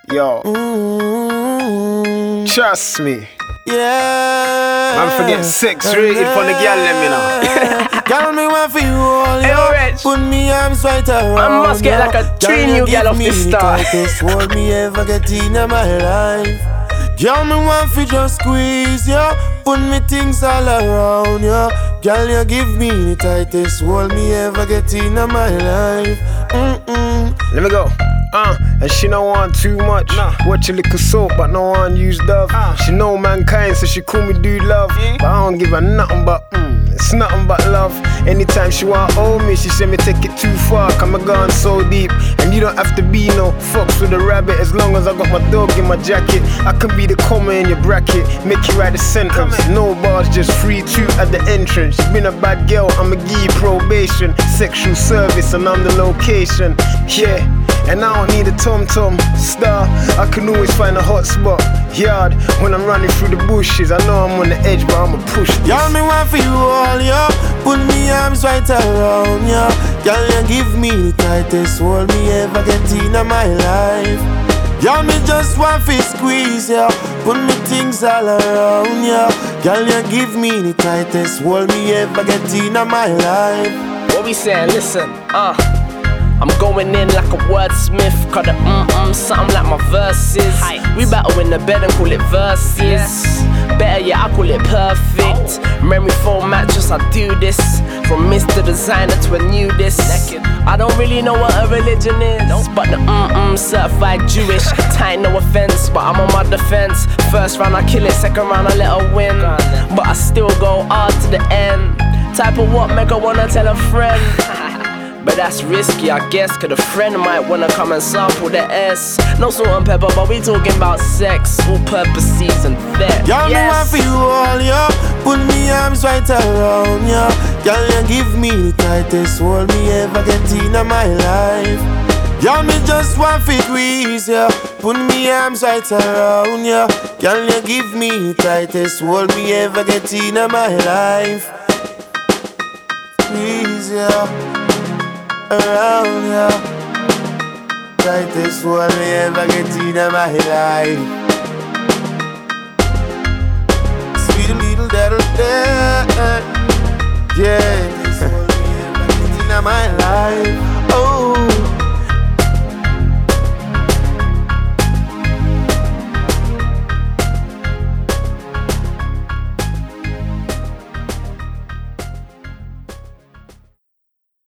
Yo, trust me. Yeah. Man forget 6 rated for the girl, let me know. Girl, me want for you all, Hey, yo. Rich. Put me arms right around. I must get like a 3 new girl off the start. This hold me ever get in my life. Girl, me want for just squeeze, yo. Put me things all around, yo. Girl, you give me the tightest hold me ever get in my life. Let me go. And she don't want too much. Watch a little soap, but no one use Dove. She know mankind, so she call me dude love. But I don't give her nothing but it's nothing but love. Anytime she want hold me, she say me take it too far. Cause I'm gone so deep, and you don't have to be no fox with a rabbit. As long as I got my dog in my jacket, I can be the comma in your bracket, make you write a sentence. No bars, just 3-2 at the entrance. She been a bad girl, I'ma give you probation. Sexual service, and I'm the location. Yeah. And I don't need a tom-tom star, I can always find a hot spot. Yard, when I'm running through the bushes, I know I'm on the edge, but I'ma push this. Girl, me want for you all, yo. Put me arms right around, yo. Girl, you give me the tightest hold me ever get in my life. Girl, me just want to squeeze, yo. Put me things all around, yo. Girl, you give me the tightest hold me ever get in my life. What we saying? Listen, I'm going in like a wordsmith. Cause the something like my verses. We battle in the bed and call it verses. Better yet, I call it perfect. Memory foam mattress, I do this. From Mr. Designer to a nudist. I don't really know what a religion is, but the certified Jewish. Tight, no offense, but I'm on my defense. First round I kill it, second round I let her win. But I still go hard to the end. Type of what make her wanna tell a friend. But that's risky, I guess, cause a friend might wanna come and sample the S. No salt and pepper, but we talking about sex. All purpose season vet. Girl, me want for you all, yo. Put me arms right around, yo. Girl, you give me the tightest hold me ever get in my life. Girl, me just want to squeeze, yo. Put me arms right around, yo. Girl, you give me the tightest hold me ever get in my life. Squeeze, yo. Around, yeah. Tightest one me ever get in my life. Sweet little devil, yeah. This one me ever get in my life.